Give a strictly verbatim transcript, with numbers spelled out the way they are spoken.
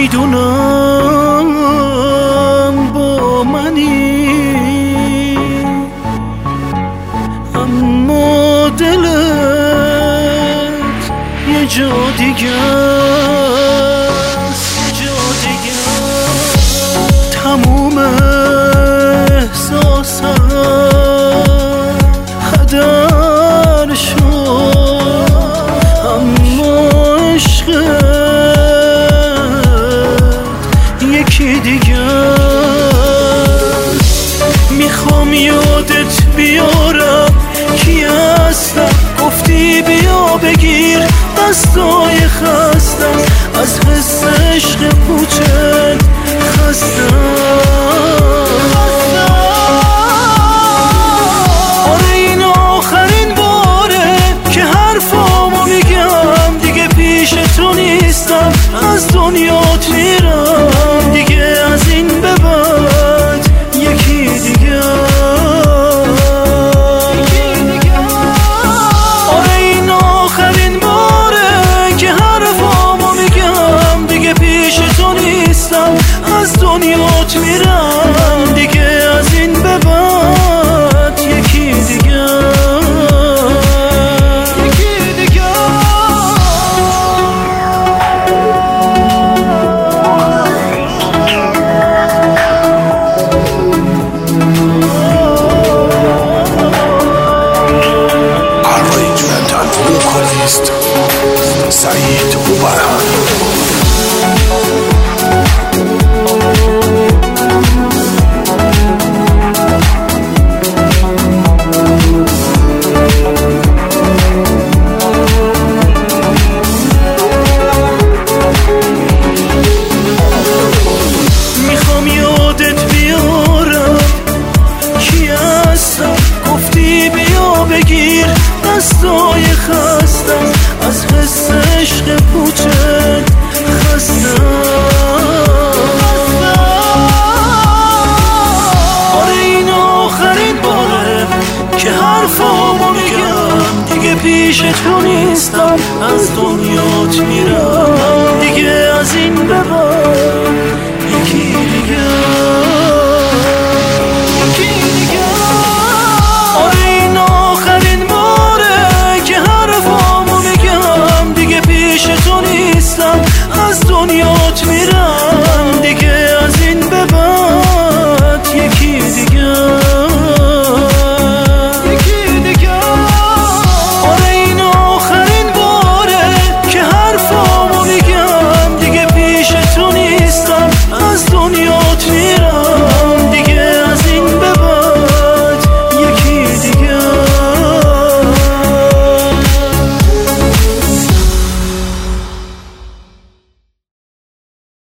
میدونم با منی، اما دلت یه جا دیگه است، جا دیگه است. تموم احساسم هدر شد، اما عشقت یکی دیگه است. میخوام یادت بیارم کی هستم، گفتی بیا بگیر دستای خستم، از حس عشق پوچت خستم. آره این آخرین باره که حرفامو میگم، دیگه پیش تو نیستم، از دنیات میرم، دیگه از این به بعد یکی دیگه. آره این آخرین باره که حرفامو میگم، دیگه پیش تو نیستم، از دنیات میرم، دیگه از این به بعد یکی دیگه. سعید بوبرهان. میخوام یادت بیارم کی هستم، گفتی بیا بگیر دستای خستم، از حس عشق پوچت خستم. آره این آخرین باره که حرفامو میگم، دیگه پیش تو نیستم، از دنیات میرم،